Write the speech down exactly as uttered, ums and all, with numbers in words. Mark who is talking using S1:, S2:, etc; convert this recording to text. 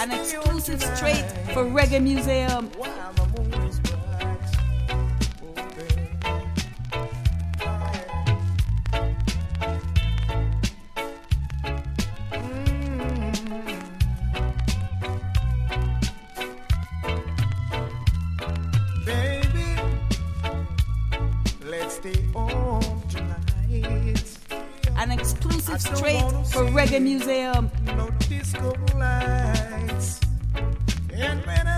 S1: An exclusive straight for Reggae Museum. An exclusive straight for Reggae Museum.
S2: No disco lights. And when I